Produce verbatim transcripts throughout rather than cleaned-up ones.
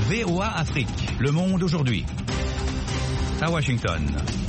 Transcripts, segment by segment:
V O A Afrique, Le Monde aujourd'hui. À Washington.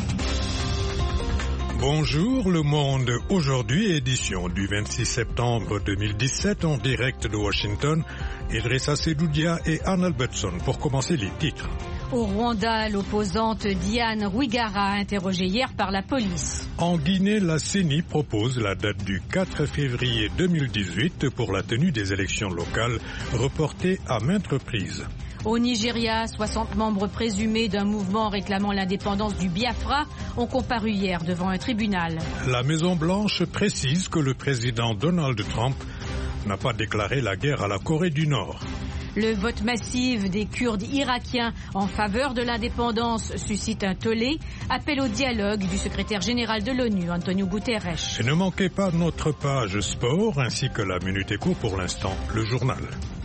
Bonjour, Le Monde aujourd'hui, édition du vingt-six septembre deux mille dix-sept, en direct de Washington. Idrissa Sedoudia et Anne Albertson pour commencer les titres. Au Rwanda, l'opposante Diane Rwigara, interrogée hier par la police. En Guinée, la C E N I propose la date du quatre février deux mille dix-huit pour la tenue des élections locales, reportée à maintes reprises. Au Nigeria, soixante membres présumés d'un mouvement réclamant l'indépendance du Biafra ont comparu hier devant un tribunal. La Maison-Blanche précise que le président Donald Trump n'a pas déclaré la guerre à la Corée du Nord. Le vote massif des Kurdes irakiens en faveur de l'indépendance suscite un tollé. Appel au dialogue du secrétaire général de l'ONU, Antonio Guterres. Et ne manquez pas notre page sport ainsi que la Minute Éco pour l'instant, le journal.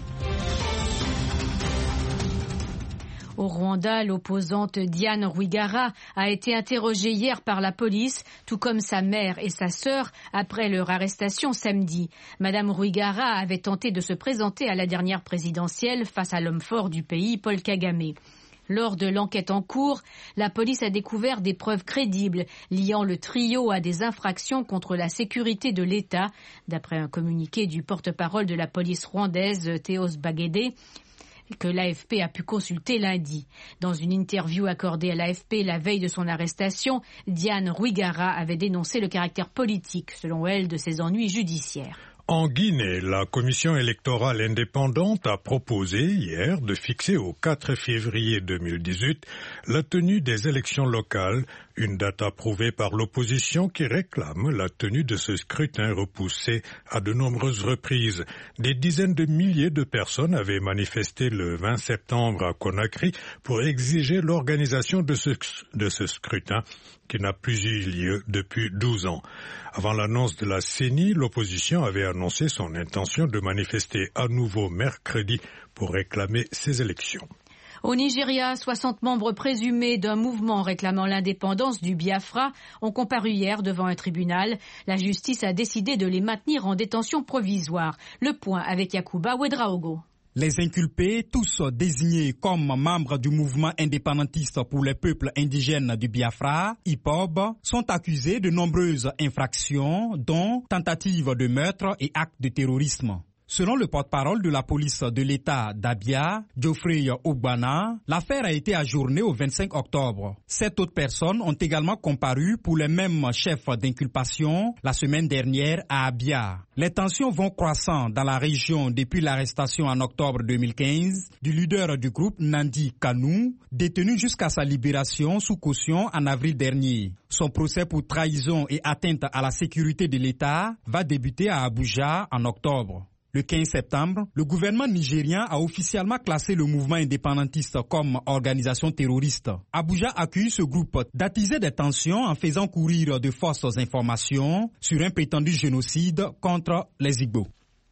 Au Rwanda, l'opposante Diane Rwigara a été interrogée hier par la police, tout comme sa mère et sa sœur, après leur arrestation samedi. Madame Rwigara avait tenté de se présenter à la dernière présidentielle face à l'homme fort du pays, Paul Kagame. Lors de l'enquête en cours, la police a découvert des preuves crédibles liant le trio à des infractions contre la sécurité de l'État, d'après un communiqué du porte-parole de la police rwandaise, Théos Bagede, que l'A F P a pu consulter lundi. Dans une interview accordée à l'A F P la veille de son arrestation, Diane Rwigara avait dénoncé le caractère politique, selon elle, de ses ennuis judiciaires. En Guinée, la commission électorale indépendante a proposé hier de fixer au quatre février deux mille dix-huit la tenue des élections locales, une date approuvée par l'opposition qui réclame la tenue de ce scrutin repoussé à de nombreuses reprises. Des dizaines de milliers de personnes avaient manifesté le vingt septembre à Conakry pour exiger l'organisation de ce, de ce scrutin qui n'a plus eu lieu depuis douze ans. Avant l'annonce de la C E N I, l'opposition avait annoncé son intention de manifester à nouveau mercredi pour réclamer ces élections. Au Nigeria, soixante membres présumés d'un mouvement réclamant l'indépendance du Biafra ont comparu hier devant un tribunal. La justice a décidé de les maintenir en détention provisoire. Le point avec Yakuba Ouedraogo. Les inculpés, tous désignés comme membres du mouvement indépendantiste pour les peuples indigènes du Biafra, I P O B, sont accusés de nombreuses infractions, dont tentatives de meurtre et actes de terrorisme. Selon le porte-parole de la police de l'État d'Abia, Geoffrey Ogbana, l'affaire a été ajournée au vingt-cinq octobre. Sept autres personnes ont également comparu pour les mêmes chefs d'inculpation la semaine dernière à Abia. Les tensions vont croissant dans la région depuis l'arrestation en octobre deux mille quinze du leader du groupe Nandi Kanu, détenu jusqu'à sa libération sous caution en avril dernier. Son procès pour trahison et atteinte à la sécurité de l'État va débuter à Abuja en octobre. Le quinze septembre, le gouvernement nigérien a officiellement classé le mouvement indépendantiste comme organisation terroriste. Abuja accuse ce groupe d'attiser des tensions en faisant courir de fausses informations sur un prétendu génocide contre les Igbo.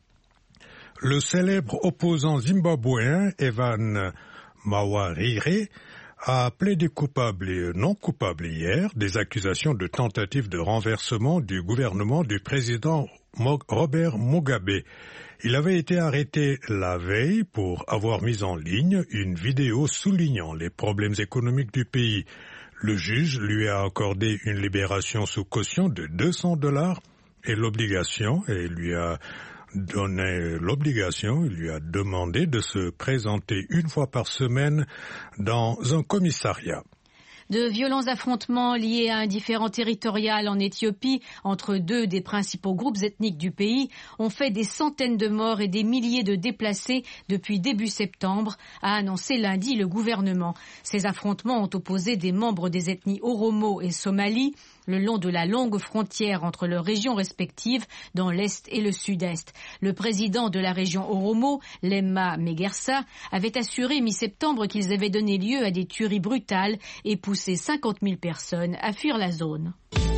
Le célèbre opposant zimbabwéen Evan Mawarire a plaidé coupable et non coupable hier des accusations de tentative de renversement du gouvernement du président Robert Mugabe. Il avait été arrêté la veille pour avoir mis en ligne une vidéo soulignant les problèmes économiques du pays. Le juge lui a accordé une libération sous caution de deux cents dollars et l'obligation, et lui a donné l'obligation, il lui a demandé de se présenter une fois par semaine dans un commissariat. De violents affrontements liés à un différend territorial en Éthiopie entre deux des principaux groupes ethniques du pays ont fait des centaines de morts et des milliers de déplacés depuis début septembre, a annoncé lundi le gouvernement. Ces affrontements ont opposé des membres des ethnies Oromo et Somali le long de la longue frontière entre leurs régions respectives dans l'Est et le Sud-Est. Le président de la région Oromo, Lemma Megersa, avait assuré mi-septembre qu'ils avaient donné lieu à des tueries brutales et poussé cinquante mille personnes à fuir la zone.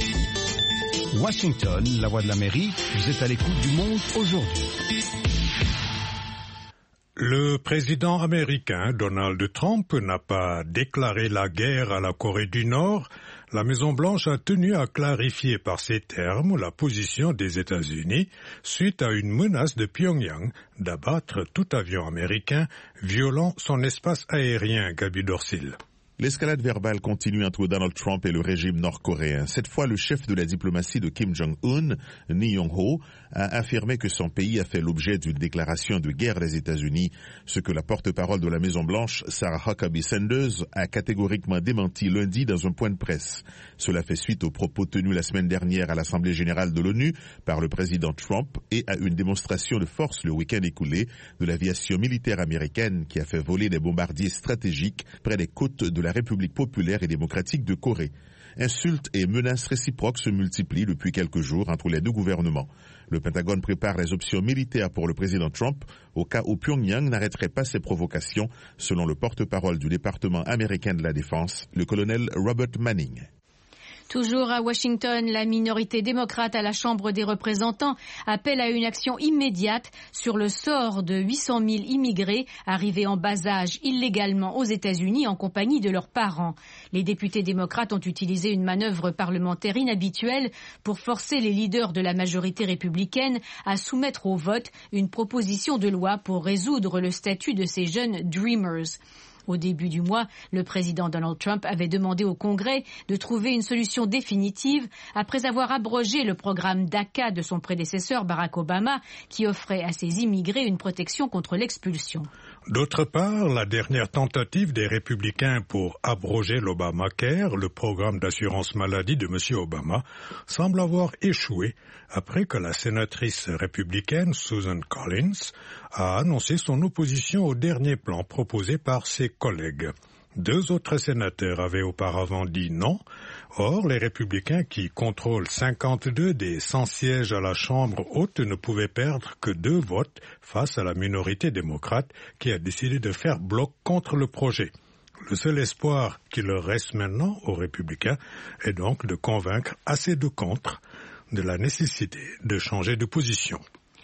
Washington, la voix de l'Amérique, vous êtes à l'écoute du Monde aujourd'hui. Le président américain Donald Trump n'a pas déclaré la guerre à la Corée du Nord. La Maison-Blanche a tenu à clarifier par ces termes la position des États-Unis suite à une menace de Pyongyang d'abattre tout avion américain violant son espace aérien, Gaby Dorsil. L'escalade verbale continue entre Donald Trump et le régime nord-coréen. Cette fois, le chef de la diplomatie de Kim Jong-un, Lee Yong-ho, a affirmé que son pays a fait l'objet d'une déclaration de guerre des États-Unis, ce que la porte-parole de la Maison-Blanche, Sarah Huckabee Sanders, a catégoriquement démenti lundi dans un point de presse. Cela fait suite aux propos tenus la semaine dernière à l'Assemblée générale de l'ONU par le président Trump et à une démonstration de force le week-end écoulé de l'aviation militaire américaine qui a fait voler des bombardiers stratégiques près des côtes de la République populaire et démocratique de Corée. Insultes et menaces réciproques se multiplient depuis quelques jours entre les deux gouvernements. Le Pentagone prépare les options militaires pour le président Trump au cas où Pyongyang n'arrêterait pas ses provocations, selon le porte-parole du département américain de la Défense, le colonel Robert Manning. Toujours à Washington, la minorité démocrate à la Chambre des représentants appelle à une action immédiate sur le sort de huit cent mille immigrés arrivés en bas âge illégalement aux États-Unis en compagnie de leurs parents. Les députés démocrates ont utilisé une manœuvre parlementaire inhabituelle pour forcer les leaders de la majorité républicaine à soumettre au vote une proposition de loi pour résoudre le statut de ces jeunes Dreamers. Au début du mois, le président Donald Trump avait demandé au Congrès de trouver une solution définitive après avoir abrogé le programme DACA de son prédécesseur Barack Obama qui offrait à ces immigrés une protection contre l'expulsion. D'autre part, la dernière tentative des républicains pour abroger l'Obamacare, le programme d'assurance maladie de M. Obama, semble avoir échoué après que la sénatrice républicaine Susan Collins a annoncé son opposition au dernier plan proposé par ses collègues. Deux autres sénateurs avaient auparavant dit non. Or, les républicains qui contrôlent cinquante-deux des cent sièges à la Chambre haute ne pouvaient perdre que deux votes face à la minorité démocrate qui a décidé de faire bloc contre le projet. Le seul espoir qui leur reste maintenant aux républicains est donc de convaincre assez de contre de la nécessité de changer de position.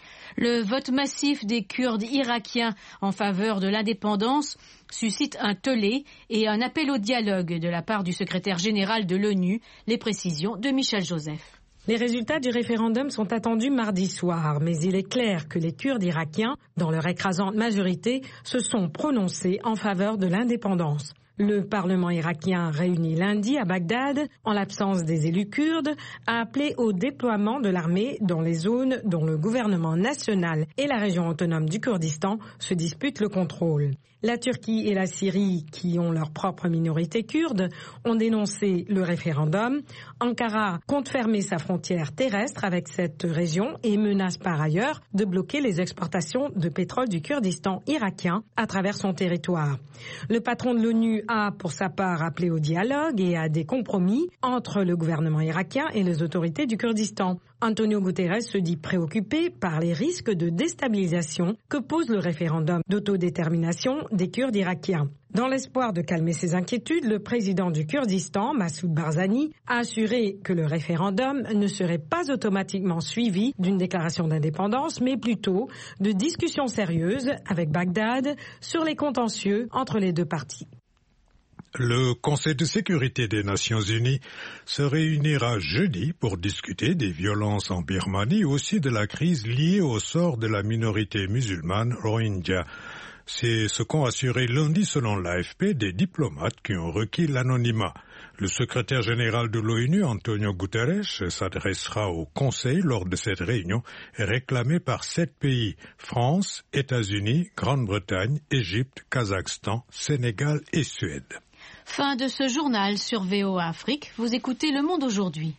Le vote massif des Kurdes irakiens en faveur de l'indépendance suscite un tollé et un appel au dialogue de la part du secrétaire général de l'ONU. Les précisions de Michel Joseph. Les résultats du référendum sont attendus mardi soir, mais il est clair que les Kurdes irakiens, dans leur écrasante majorité, se sont prononcés en faveur de l'indépendance. Le Parlement irakien réuni lundi à Bagdad, en l'absence des élus kurdes, a appelé au déploiement de l'armée dans les zones dont le gouvernement national et la région autonome du Kurdistan se disputent le contrôle. La Turquie et la Syrie, qui ont leur propre minorité kurde, ont dénoncé le référendum. Ankara compte fermer sa frontière terrestre avec cette région et menace par ailleurs de bloquer les exportations de pétrole du Kurdistan irakien à travers son territoire. Le patron de l'ONU a, pour sa part, appelé au dialogue et à des compromis entre le gouvernement irakien et les autorités du Kurdistan. Antonio Guterres se dit préoccupé par les risques de déstabilisation que pose le référendum d'autodétermination des Kurdes irakiens. Dans l'espoir de calmer ses inquiétudes, le président du Kurdistan, Massoud Barzani, a assuré que le référendum ne serait pas automatiquement suivi d'une déclaration d'indépendance, mais plutôt de discussions sérieuses avec Bagdad sur les contentieux entre les deux parties. Le Conseil de sécurité des Nations Unies se réunira jeudi pour discuter des violences en Birmanie, aussi de la crise liée au sort de la minorité musulmane Rohingya. C'est ce qu'ont assuré lundi, selon l'A F P, des diplomates qui ont requis l'anonymat. Le secrétaire général de l'ONU, Antonio Guterres, s'adressera au Conseil lors de cette réunion réclamée par sept pays, France, États-Unis, Grande-Bretagne, Égypte, Kazakhstan, Sénégal et Suède. Fin de ce journal sur V O A Afrique. Vous écoutez Le Monde aujourd'hui.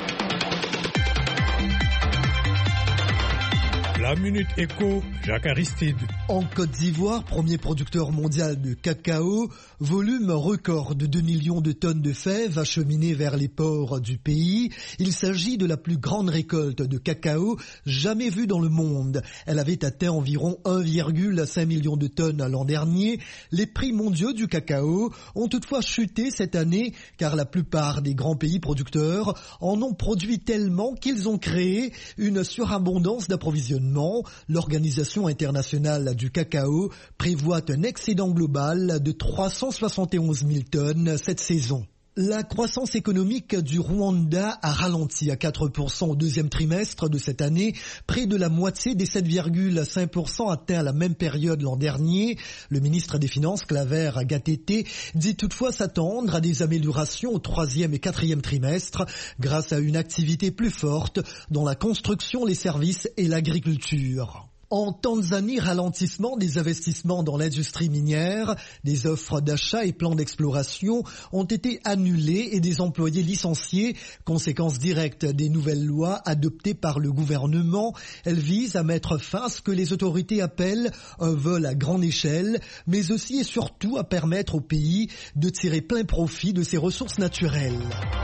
La Minute Éco, Jacques Aristide. En Côte d'Ivoire, premier producteur mondial de cacao, volume record de deux millions de tonnes de fèves acheminées vers les ports du pays. Il s'agit de la plus grande récolte de cacao jamais vue dans le monde. Elle avait atteint environ un virgule cinq million de tonnes l'an dernier. Les prix mondiaux du cacao ont toutefois chuté cette année car la plupart des grands pays producteurs en ont produit tellement qu'ils ont créé une surabondance d'approvisionnement. L'Organisation internationale du cacao prévoit un excédent global de trois cent soixante et onze mille tonnes cette saison. La croissance économique du Rwanda a ralenti à quatre pour cent au deuxième trimestre de cette année, près de la moitié des sept virgule cinq pour cent atteints à la même période l'an dernier. Le ministre des Finances, Claver Gatete, dit toutefois s'attendre à des améliorations au troisième et quatrième trimestre grâce à une activité plus forte dans la construction, les services et l'agriculture. En Tanzanie, ralentissement des investissements dans l'industrie minière, des offres d'achat et plans d'exploration ont été annulés et des employés licenciés, conséquence directe des nouvelles lois adoptées par le gouvernement. Elles visent à mettre fin à ce que les autorités appellent un vol à grande échelle, mais aussi et surtout à permettre au pays de tirer plein profit de ses ressources naturelles.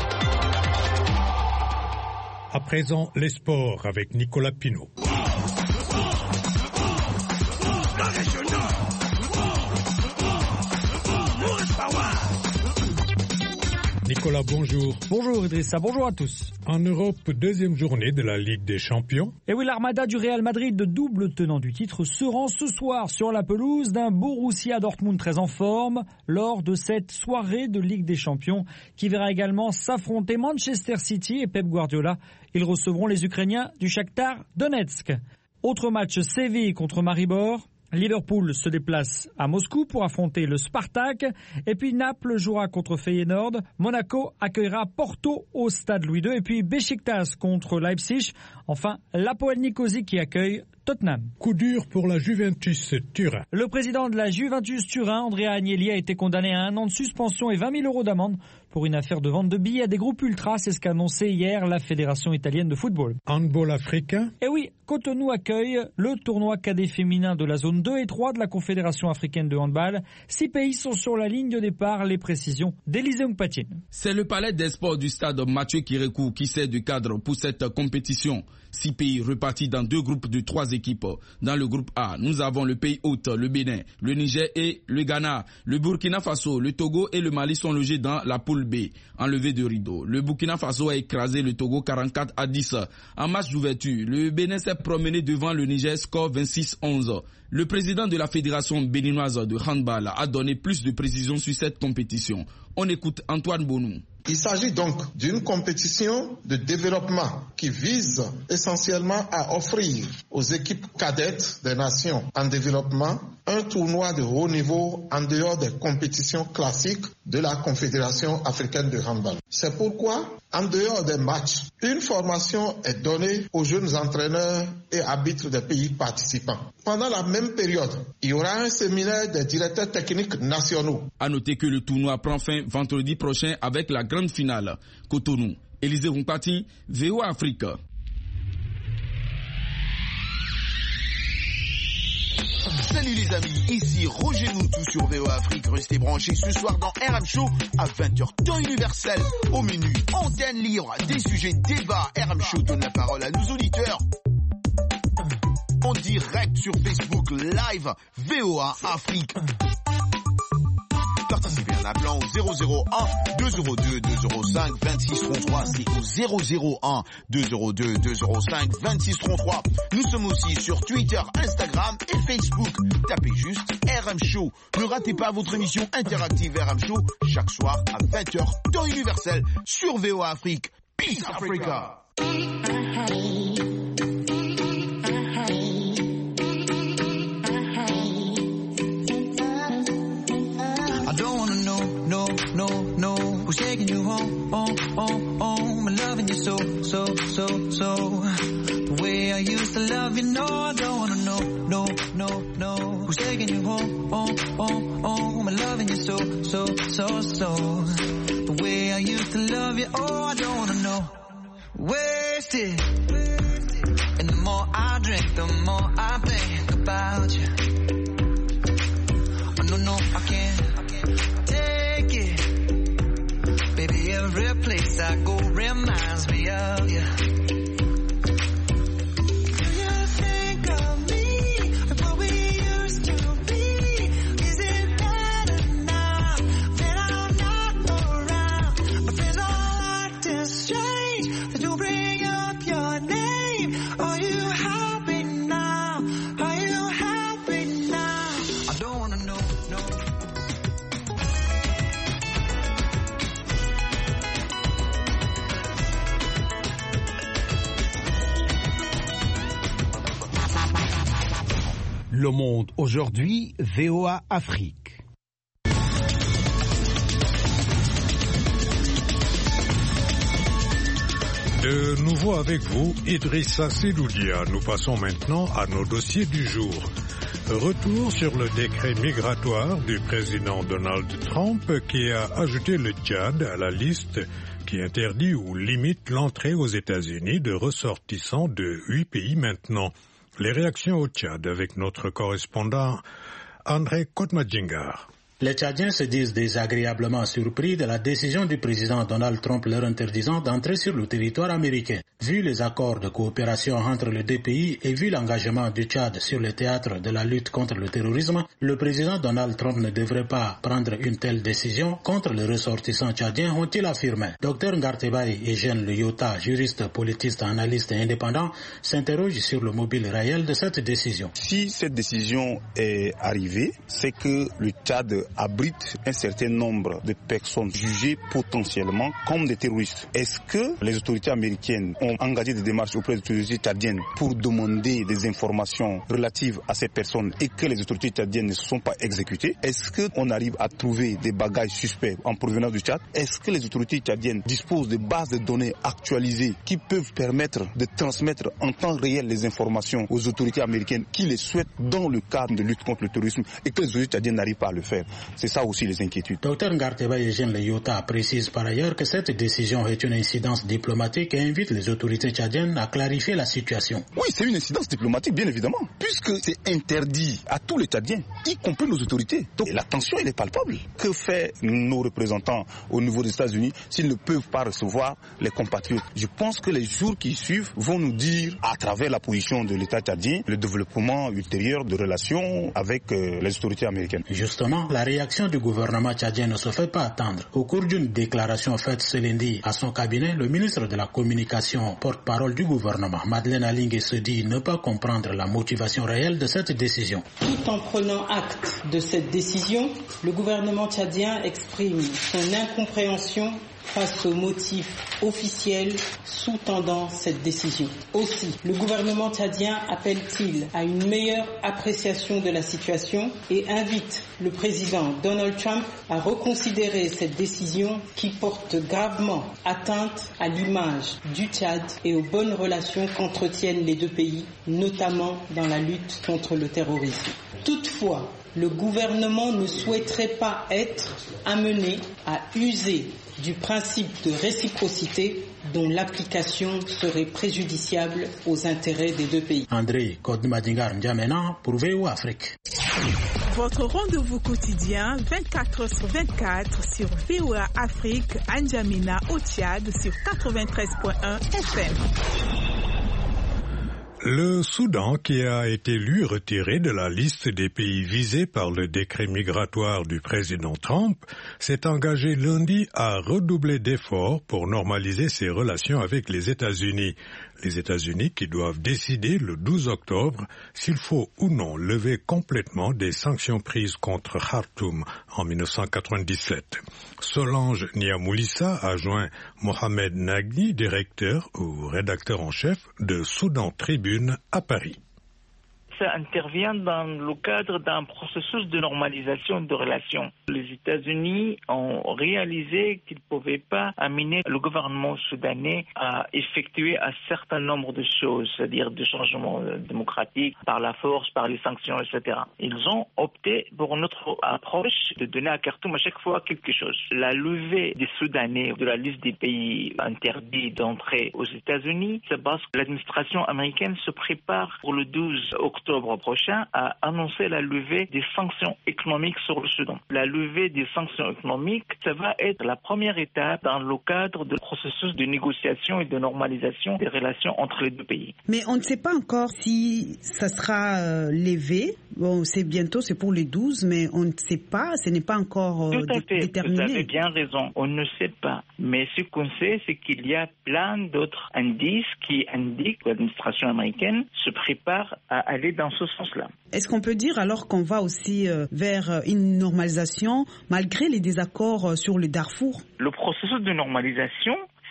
À présent, les sports avec Nicolas Pinault. Nicolas, bonjour. Bonjour Idrissa, bonjour à tous. En Europe, deuxième journée de la Ligue des Champions. Et oui, l'Armada du Real Madrid, double tenant du titre, se rend ce soir sur la pelouse d'un Borussia Dortmund très en forme lors de cette soirée de Ligue des Champions qui verra également s'affronter Manchester City et Pep Guardiola. Ils recevront les Ukrainiens du Shakhtar Donetsk. Autre match, Séville contre Maribor. Liverpool se déplace à Moscou pour affronter le Spartak. Et puis Naples jouera contre Feyenoord. Monaco accueillera Porto au stade Louis deux. Et puis Beşiktaş contre Leipzig. Enfin, l'Hapoel Nicosie qui accueille Tottenham. Coup dur pour la Juventus Turin. Le président de la Juventus Turin, Andrea Agnelli, a été condamné à un an de suspension et vingt mille euros d'amende pour une affaire de vente de billets à des groupes ultras. C'est ce qu'a annoncé hier la Fédération italienne de football. Handball africain. Et oui, Cotonou accueille le tournoi cadet féminin de la zone deux et trois de la Confédération africaine de handball. Six pays sont sur la ligne de départ. Les précisions d'Élisée Mpatine. C'est le palais des sports du stade Mathieu Kérékou qui sert de cadre pour cette compétition. Six pays repartis dans deux groupes de trois équipes. Dans le groupe A, nous avons le pays hôte, le Bénin, le Niger et le Ghana. Le Burkina Faso, le Togo et le Mali sont logés dans la poule B. Enlevé de rideau, le Burkina Faso a écrasé le Togo quarante-quatre à dix. En match d'ouverture, le Bénin s'est promené devant le Niger, score vingt-six à onze. Le président de la Fédération béninoise de handball a donné plus de précisions sur cette compétition. On écoute Antoine Bonou. Il s'agit donc d'une compétition de développement qui vise essentiellement à offrir aux équipes cadettes des nations en développement un tournoi de haut niveau en dehors des compétitions classiques de la Confédération africaine de handball. C'est pourquoi, en dehors des matchs, une formation est donnée aux jeunes entraîneurs et arbitres des pays participants. Pendant la même période, il y aura un séminaire des directeurs techniques nationaux. À noter que le tournoi prend fin vendredi prochain avec la grande finale. Cotonou, Élisée Mpati, V O A Afrique. Salut les amis, ici Roger Moutou sur V O A Afrique. Restez branchés ce soir dans R M Show à vingt heures temps universel. Au menu, antenne libre, des sujets débats. R M Show donne la parole à nos auditeurs. En direct sur Facebook Live V O A Afrique. Participez en appelant au zéro zéro un deux zéro deux deux zéro cinq vingt-six trente-trois. C'est au zéro zéro un deux zéro deux deux zéro cinq vingt-six trente-trois. Nous sommes aussi sur Twitter, Instagram et Facebook. Tapez juste R M Show. Ne ratez pas votre émission interactive R M Show chaque soir à vingt heures temps universel sur V O A Afrique. Peace Africa. No, no, no, who's taking you home, home, home, home, and loving you so, so, so, so, the way I used to love you. No, I don't wanna know, no, no, no, who's taking you home, home, home, home, and loving you so, so, so, so, the way I used to love you. Oh, I don't wanna know. Wasted, and the more I drink, the more I think about you. Oh, no, no, I can't. Baby, every place I go reminds me of you. Do you think of me, of what we used to be? Is it better now that I'm not around? My friends all acting strange. They don't bring up your name. Are you happy now? Are you happy now? I don't wanna know, no. Le Monde aujourd'hui, V O A Afrique. De nouveau avec vous, Idrissa Seloudia. Nous passons maintenant à nos dossiers du jour. Retour sur le décret migratoire du président Donald Trump qui a ajouté le Tchad à la liste qui interdit ou limite l'entrée aux États-Unis de ressortissants de huit pays maintenant. Les réactions au Tchad avec notre correspondant André Kotmadjingar. Les Tchadiens se disent désagréablement surpris de la décision du président Donald Trump leur interdisant d'entrer sur le territoire américain. Vu les accords de coopération entre les deux pays et vu l'engagement du Tchad sur le théâtre de la lutte contre le terrorisme, le président Donald Trump ne devrait pas prendre une telle décision contre les ressortissants tchadiens, ont-ils affirmé. Docteur Ngartebaye Eugène Leyota, juriste, politiste, analyste et indépendant, s'interroge sur le mobile réel de cette décision. Si cette décision est arrivée, c'est que le Tchad abrite un certain nombre de personnes jugées potentiellement comme des terroristes. Est-ce que les autorités américaines ont engagé des démarches auprès des autorités tchadiennes pour demander des informations relatives à ces personnes et que les autorités tchadiennes ne se sont pas exécutées? Est-ce qu'on arrive à trouver des bagages suspects en provenance du Tchad? Est-ce que les autorités tchadiennes disposent de bases de données actualisées qui peuvent permettre de transmettre en temps réel les informations aux autorités américaines qui les souhaitent dans le cadre de lutte contre le terrorisme et que les autorités tchadiennes n'arrivent pas à le faire? C'est ça aussi les inquiétudes. Docteur Ngartebaye Eugène Leyota précise par ailleurs que cette décision est une incidence diplomatique et invite les autorités tchadiennes à clarifier la situation. Oui, c'est une incidence diplomatique, bien évidemment, puisque c'est interdit à tous les Tchadiens, y compris nos autorités. Donc la tension, elle est palpable. Que font nos représentants au niveau des États-Unis s'ils ne peuvent pas recevoir les compatriotes? Je pense que les jours qui suivent vont nous dire, à travers la position de l'État tchadien, le développement ultérieur de relations avec euh, les autorités américaines. Justement, la réaction du gouvernement tchadien ne se fait pas attendre. Au cours d'une déclaration faite ce lundi à son cabinet, le ministre de la Communication, porte-parole du gouvernement, Madeleine Alingé, se dit ne pas comprendre la motivation réelle de cette décision. Tout en prenant acte de cette décision, le gouvernement tchadien exprime son incompréhension face aux motifs officiels sous-tendant cette décision. Aussi, le gouvernement tchadien appelle-t-il à une meilleure appréciation de la situation et invite le président Donald Trump à reconsidérer cette décision qui porte gravement atteinte à l'image du Tchad et aux bonnes relations qu'entretiennent les deux pays, notamment dans la lutte contre le terrorisme. Toutefois, le gouvernement ne souhaiterait pas être amené à user du principe de réciprocité dont l'application serait préjudiciable aux intérêts des deux pays. André Kodmadingar N'Djamena pour V O A Afrique. Votre rendez-vous quotidien vingt-quatre heures sur vingt-quatre sur V O A Afrique, N'Djamena au Tchad sur quatre-vingt-treize point un F M. Le Soudan, qui a été lui retiré de la liste des pays visés par le décret migratoire du président Trump, s'est engagé lundi à redoubler d'efforts pour normaliser ses relations avec les États-Unis. Les États-Unis qui doivent décider le douze octobre s'il faut ou non lever complètement des sanctions prises contre Khartoum en mille neuf cent quatre-vingt-dix-sept. Solange Niamoulissa a joint Mohamed Nagni, directeur ou rédacteur en chef de Soudan Tribune à Paris. Ça intervient dans le cadre d'un processus de normalisation de relations. Les États-Unis ont réalisé qu'ils ne pouvaient pas amener le gouvernement soudanais à effectuer un certain nombre de choses, c'est-à-dire des changements démocratiques par la force, par les sanctions, et cetera. Ils ont opté pour notre approche de donner à Khartoum à chaque fois quelque chose. La levée des Soudanais de la liste des pays interdits d'entrée aux États-Unis, c'est parce que l'administration américaine se prépare pour le douze octobre prochain à annoncer la levée des sanctions économiques sur le Soudan. La levée des sanctions économiques, ça va être la première étape dans le cadre du processus de négociation et de normalisation des relations entre les deux pays. Mais on ne sait pas encore si ça sera euh, levé. Bon, c'est bientôt, c'est pour les douze, mais on ne sait pas, ce n'est pas encore euh, Tout à fait, déterminé. Vous avez bien raison, on ne sait pas. Mais ce qu'on sait, c'est qu'il y a plein d'autres indices qui indiquent que l'administration américaine se prépare à aller dans ce sens-là. Est-ce qu'on peut dire alors qu'on va aussi euh, vers une normalisation malgré les désaccords euh, sur le Darfour? Le processus de normalisation,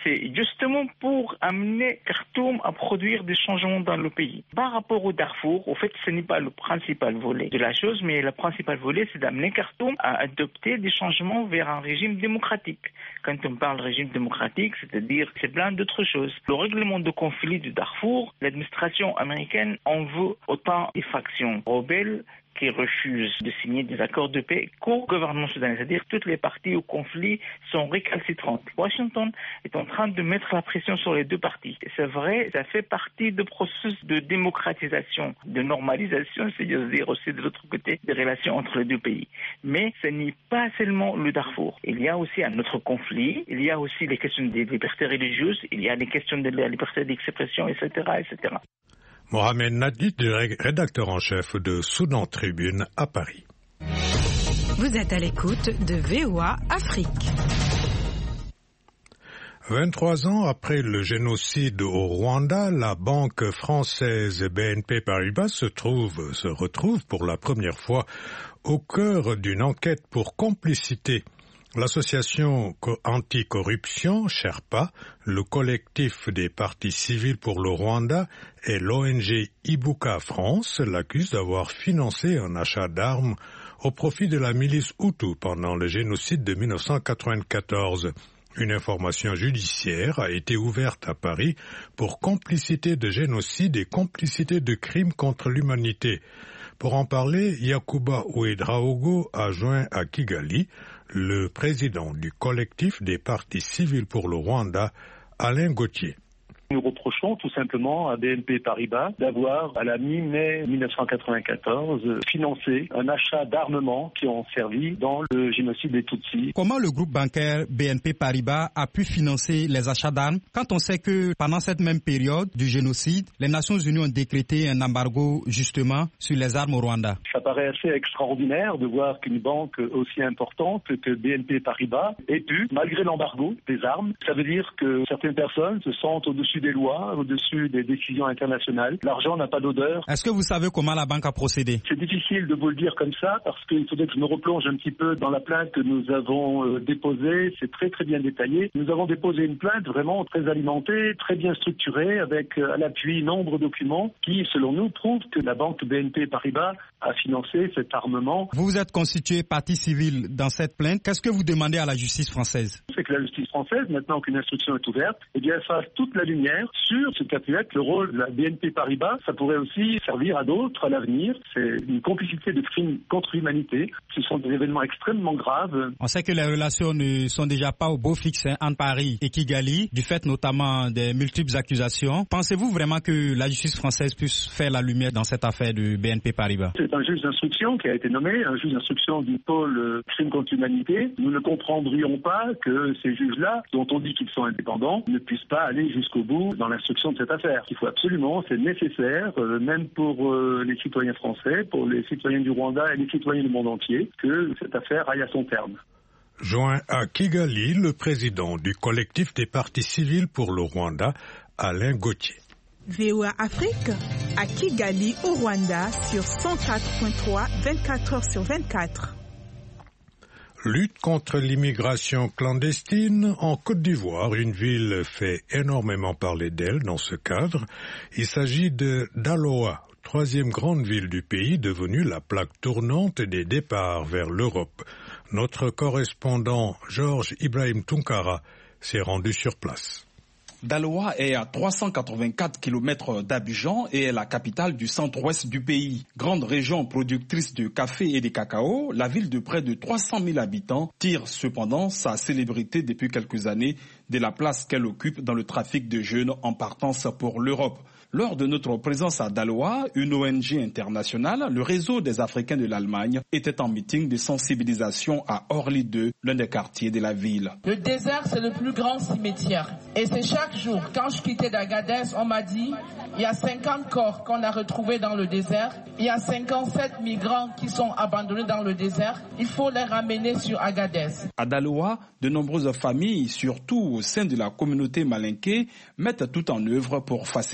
c'est justement pour amener Khartoum à produire des changements dans le pays. Par rapport au Darfour, au fait, ce n'est pas le principal volet de la chose, mais le principal volet, c'est d'amener Khartoum à adopter des changements vers un régime démocratique. Quand on parle de régime démocratique, c'est-à-dire c'est plein d'autres choses. Le règlement de conflit du Darfour, l'administration américaine en veut autant des factions rebelles qui refusent de signer des accords de paix qu'au gouvernement soudanais. C'est-à-dire que toutes les parties au conflit sont récalcitrantes. Washington est en train de mettre la pression sur les deux parties. Et c'est vrai, ça fait partie du processus de démocratisation, de normalisation, c'est-à-dire aussi de l'autre côté des relations entre les deux pays. Mais ce n'est pas seulement le Darfour. Il y a aussi un autre conflit, il y a aussi les questions des libertés religieuses, il y a les questions de la liberté d'expression, et cetera, et cetera. Mohamed Nadid, rédacteur en chef de Soudan Tribune à Paris. Vous êtes à l'écoute de V O A Afrique. vingt-trois ans après le génocide au Rwanda, la banque française B N P Paribas se trouve, se retrouve pour la première fois au cœur d'une enquête pour complicité. L'association anticorruption Sherpa, le collectif des partis civils pour le Rwanda et l'O N G Ibuka France l'accusent d'avoir financé un achat d'armes au profit de la milice Hutu pendant le génocide de mille neuf cent quatre-vingt-quatorze. Une information judiciaire a été ouverte à Paris pour complicité de génocide et complicité de crimes contre l'humanité. Pour en parler, Yakuba Ouedraogo a joint à Kigali le président du collectif des partis civils pour le Rwanda, Alain Gauthier. Nous reprochons tout simplement à B N P Paribas d'avoir, à la mi-mai mille neuf cent quatre-vingt-quatorze, financé un achat d'armements qui ont servi dans le génocide des Tutsis. Comment le groupe bancaire B N P Paribas a pu financer les achats d'armes quand on sait que pendant cette même période du génocide, les Nations Unies ont décrété un embargo justement sur les armes au Rwanda? Ça paraît assez extraordinaire de voir qu'une banque aussi importante que B N P Paribas ait pu, malgré l'embargo des armes, ça veut dire que certaines personnes se sentent au-dessus des lois, au-dessus des décisions internationales. L'argent n'a pas d'odeur. Est-ce que vous savez comment la banque a procédé? C'est difficile de vous le dire comme ça parce qu'il faudrait que je me replonge un petit peu dans la plainte que nous avons euh, déposée. C'est très très bien détaillé. Nous avons déposé une plainte vraiment très alimentée, très bien structurée, avec euh, à l'appui nombre de documents qui, selon nous, prouvent que la banque B N P Paribas a financé cet armement. Vous vous êtes constitué partie civile dans cette plainte. Qu'est-ce que vous demandez à la justice française? C'est que la justice française, maintenant qu'une instruction est ouverte, eh bien, fasse toute la lumière sur ce qu'a pu être le rôle de la B N P Paribas. Ça pourrait aussi servir à d'autres à l'avenir. C'est une complicité de crimes contre l'humanité. Ce sont des événements extrêmement graves. On sait que les relations ne sont déjà pas au beau fixe hein, entre Paris et Kigali, du fait notamment des multiples accusations. Pensez-vous vraiment que la justice française puisse faire la lumière dans cette affaire du B N P Paribas? C'est un juge d'instruction qui a été nommé, un juge d'instruction du pôle euh, crimes contre l'humanité. Nous ne comprendrions pas que ces juges-là, dont on dit qu'ils sont indépendants, ne puissent pas aller jusqu'au bout dans l'instruction de cette affaire. Il faut absolument, c'est nécessaire, euh, même pour euh, les citoyens français, pour les citoyens du Rwanda et les citoyens du monde entier, que cette affaire aille à son terme. Joint à Kigali, le président du collectif des partis civils pour le Rwanda, Alain Gauthier. V O A Afrique, à Kigali, au Rwanda, sur cent quatre virgule trois, vingt-quatre heures sur vingt-quatre. Lutte contre l'immigration clandestine en Côte d'Ivoire, une ville fait énormément parler d'elle dans ce cadre. Il s'agit de Daloa, troisième grande ville du pays, devenue la plaque tournante des départs vers l'Europe. Notre correspondant Georges Ibrahim Tunkara s'est rendu sur place. Daloa est à trois cent quatre-vingt-quatre kilomètres d'Abidjan et est la capitale du centre-ouest du pays. Grande région productrice de café et de cacao, la ville de près de trois cent mille habitants tire cependant sa célébrité depuis quelques années de la place qu'elle occupe dans le trafic de jeunes en partance pour l'Europe. Lors de notre présence à Daloa, une O N G internationale, le réseau des Africains de l'Allemagne, était en meeting de sensibilisation à Orly deux, l'un des quartiers de la ville. Le désert, c'est le plus grand cimetière. Et c'est chaque jour, quand je quittais d'Agadez, on m'a dit, il y a cinquante corps qu'on a retrouvés dans le désert. Il y a cinquante-sept migrants qui sont abandonnés dans le désert. Il faut les ramener sur Agadez. À Daloa, de nombreuses familles, surtout au sein de la communauté malinké, mettent tout en œuvre pour faciliter le développement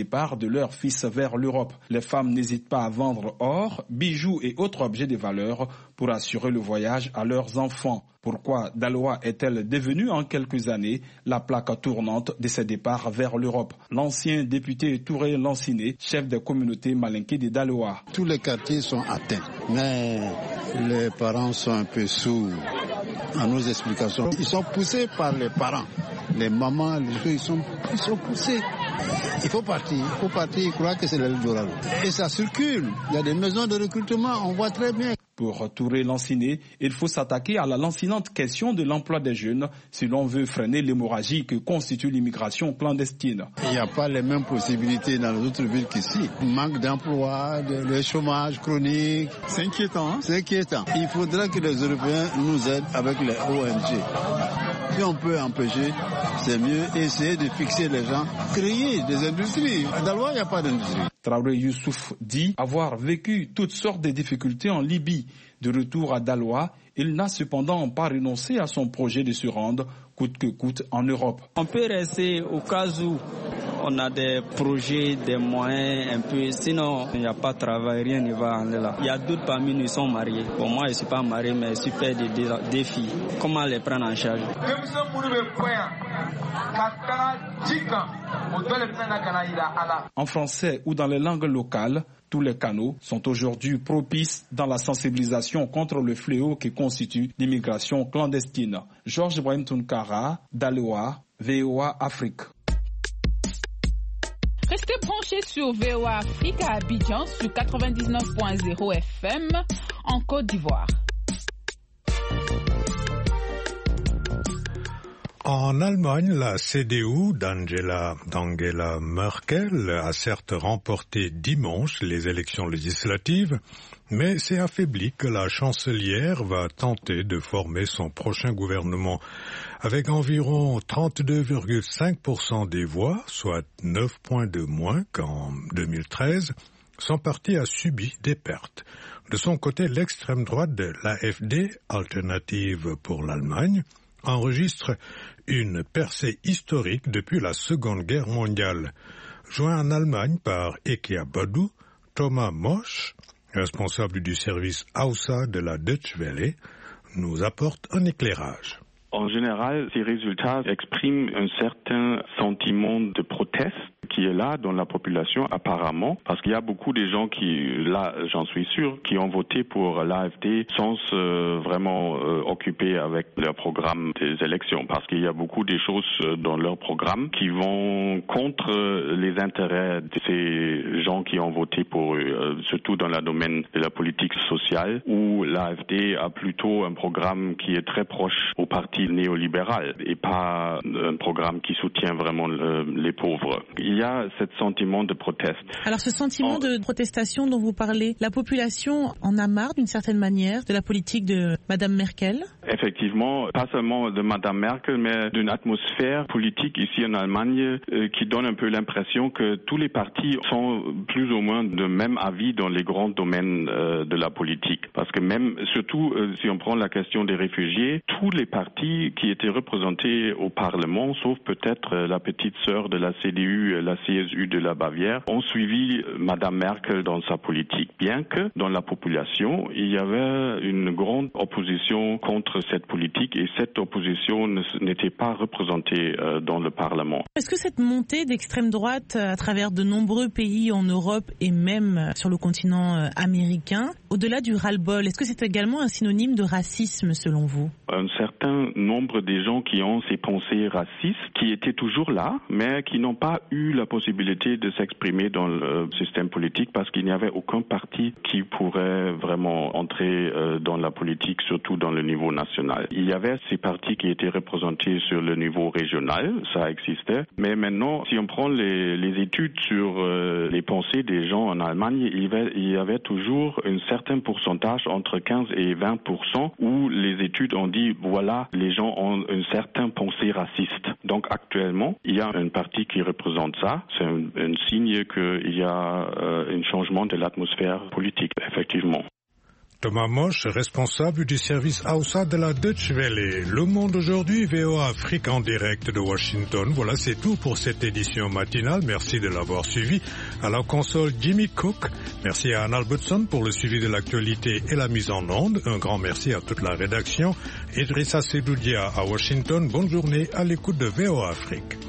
départ de leurs fils vers l'Europe. Les femmes n'hésitent pas à vendre or, bijoux et autres objets de valeur pour assurer le voyage à leurs enfants. Pourquoi Daloa est-elle devenue en quelques années la plaque tournante de ses départs vers l'Europe? L'ancien député Touré Lanciné, chef des communautés malinquées de Daloa. Tous les quartiers sont atteints, mais les parents sont un peu sourds à nos explications. Ils sont poussés par les parents, les mamans, les filles, ils sont, ils sont poussés. Il faut partir, il faut partir, ils croient que c'est l'Eldorado. Et ça circule, il y a des maisons de recrutement, on voit très bien. Pour Touré Lanciné, il faut s'attaquer à la lancinante question de l'emploi des jeunes si l'on veut freiner l'hémorragie que constitue l'immigration clandestine. Il n'y a pas les mêmes possibilités dans les autres villes qu'ici. Manque d'emploi, de, le chômage chronique. C'est inquiétant, hein? C'est inquiétant. Il faudra que les Européens nous aident avec les O N G. Si on peut empêcher, c'est mieux essayer de fixer les gens, créer des industries. Dans le il n'y a pas d'industrie. Traoré Youssouf dit avoir vécu toutes sortes de difficultés en Libye. De retour à Daloa, il n'a cependant pas renoncé à son projet de se rendre coûte que coûte en Europe. On peut rester au cas où on a des projets, des moyens un peu, sinon il n'y a pas de travail, rien ne va en là. Il y a d'autres parmi nous qui sont mariés. Bon, moi je ne suis pas marié, mais je suis père de deux filles. Comment les prendre en charge? En français ou dans les langues locales, tous les canaux sont aujourd'hui propices dans la sensibilisation contre le fléau qui constitue l'immigration clandestine. Georges Ibrahim Tounkara, Daloa, V O A Afrique. Restez branchés sur V O A Afrique à Abidjan sur quatre-vingt-dix-neuf point zéro F M en Côte d'Ivoire. En Allemagne, la C D U d'Angela, d'Angela Merkel a certes remporté dimanche les élections législatives, mais c'est affaibli que la chancelière va tenter de former son prochain gouvernement. Avec environ trente-deux virgule cinq pour cent des voix, soit neuf points de moins qu'en deux mille treize, son parti a subi des pertes. De son côté, l'extrême droite de l'A F D, Alternative pour l'Allemagne, enregistre une percée historique depuis la Seconde Guerre mondiale. Joint en Allemagne par Ekia Badou, Thomas Mosch, responsable du service Hausa de la Deutsche Welle, nous apporte un éclairage. En général, ces résultats expriment un certain sentiment de proteste qui est là dans la population apparemment, parce qu'il y a beaucoup de gens qui, là j'en suis sûr, qui ont voté pour l'A F D sans se vraiment euh, occuper avec leur programme des élections, parce qu'il y a beaucoup de choses dans leur programme qui vont contre les intérêts de ces gens qui ont voté pour eux, euh, surtout dans le domaine de la politique sociale, où l'A F D a plutôt un programme qui est très proche au parti néolibéral et pas un programme qui soutient vraiment le, les pauvres. Il y a ce sentiment de proteste. Alors ce sentiment en... de protestation dont vous parlez, la population en a marre d'une certaine manière de la politique de Madame Merkel? Effectivement, pas seulement de Madame Merkel, mais d'une atmosphère politique ici en Allemagne euh, qui donne un peu l'impression que tous les partis sont plus ou moins de même avis dans les grands domaines euh, de la politique. Parce que même, surtout euh, si on prend la question des réfugiés, tous les partis qui étaient représentés au Parlement, sauf peut-être euh, la petite sœur de la C D U, la C S U de la Bavière, ont suivi Madame Merkel dans sa politique. Bien que dans la population, il y avait une grande opposition contre cette politique et cette opposition n'était pas représentée euh, dans le Parlement. Est-ce que cette montée d'extrême droite à travers de nombreux pays en Europe et même sur le continent américain, au-delà du ras-le-bol, est-ce que c'est également un synonyme de racisme selon vous? Un certain nombre des gens qui ont ces pensées racistes, qui étaient toujours là, mais qui n'ont pas eu la possibilité de s'exprimer dans le système politique parce qu'il n'y avait aucun parti qui pourrait vraiment entrer euh, dans la politique, surtout dans le niveau national. Il y avait ces partis qui étaient représentés sur le niveau régional, ça existait, mais maintenant, si on prend les, les études sur euh, les pensées des gens en Allemagne, il y, avait, il y avait toujours un certain pourcentage, entre quinze et vingt pour cent, où les études ont dit, voilà, les gens ont une certaine pensée raciste. Donc actuellement, il y a un parti qui représente ça. C'est un, un signe qu'il y a euh, un changement de l'atmosphère politique, effectivement. Thomas Mosch, responsable du service Hausa de la Deutsche Welle. Le Monde aujourd'hui, V O A Afrique en direct de Washington. Voilà, c'est tout pour cette édition matinale. Merci de l'avoir suivi. À la console, Jimmy Cook. Merci à Anne Albertson pour le suivi de l'actualité et la mise en onde. Un grand merci à toute la rédaction. Idrissa Sedoudia à Washington. Bonne journée à l'écoute de V O A Afrique.